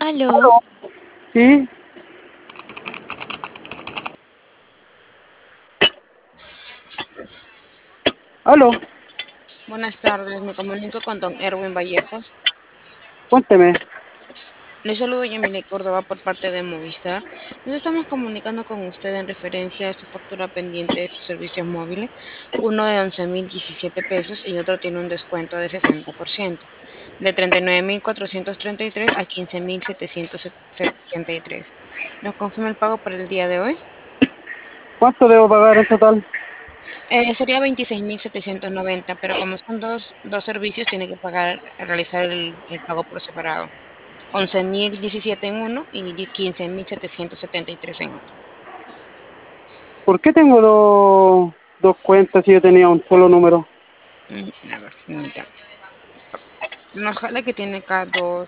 Aló, Sí, aló, Buenas tardes, me comunico con don Erwin Vallejos. cuénteme. Le saludo Yamile Córdoba por parte de Movistar. Nos estamos comunicando con usted en referencia a su factura pendiente de sus servicios móviles, uno de 11.017 pesos y otro tiene un descuento de 60%, de 39.433 a 15.773. ¿Nos confirma el pago por el día de hoy? ¿Cuánto debo pagar en total? Sería 26.790, pero como son dos servicios, tiene que realizar el pago por separado. 11.017 en uno y 15.773 en otro. ¿Por qué tengo dos cuentas si yo tenía un solo número? A ver, permítame. Nos jala que tiene acá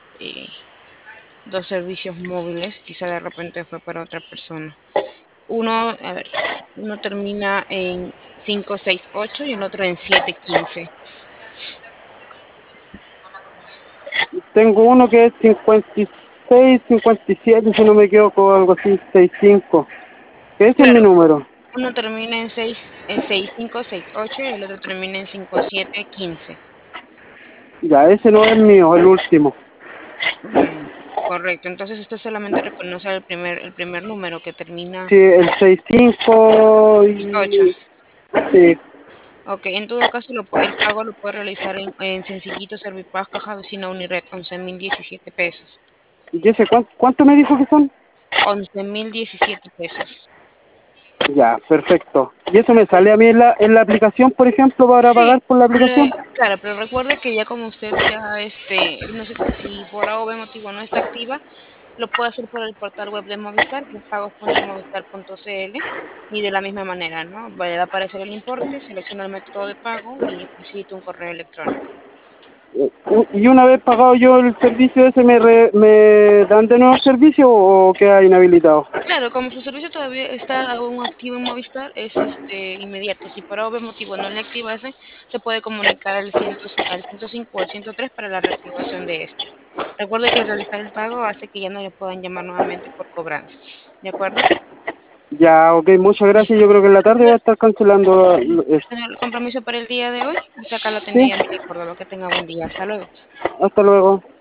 dos servicios móviles, quizá de repente fue para otra persona. Uno termina en 568 y el otro en 715. Tengo uno que es 56, 57, si no me equivoco, algo así, 65. Ese es mi Claro, número. uno termina en 6568 y el otro termina en 5715. Ya, ese no es mío, el último. Mm, correcto, entonces usted solamente reconoce el primer número que termina Sí, el 65 8. y... Sí. Ok, en todo caso el pago lo puede realizar en Sencillito Servipaz, Caja Vecina Unired, 11.017 pesos. ¿Y ese cuánto me dijo que son? 11.017 pesos. Ya, perfecto. ¿Y eso me sale a mí en la aplicación, por ejemplo, para Sí, pagar por la aplicación? claro, pero recuerde que ya como usted ya, no sé si por A o B motivo no está activa, lo puede hacer por el portal web de Movistar, que es pagos.movistar.cl, y de la misma manera, ¿no? Va a aparecer el importe, selecciona el método de pago y facilita un correo electrónico. Y una vez pagado yo el servicio ese, ¿me dan de nuevo el servicio o queda inhabilitado? Claro, como su servicio todavía está aún activo en Movistar, es inmediato. Si por algún motivo no le activa ese, se puede comunicar al 105 o al 103 para la reactivación de este. Recuerde que al realizar el pago hace que ya no le puedan llamar nuevamente por cobranza. ¿De acuerdo? Ya, ok, muchas gracias. Listo. Yo creo que en la tarde voy a ¿Tiene estar cancelando esto. el compromiso para el día de hoy? Hasta acá lo Sí, tenía Yamile Córdoba. Que tenga buen día. Hasta luego. hasta luego.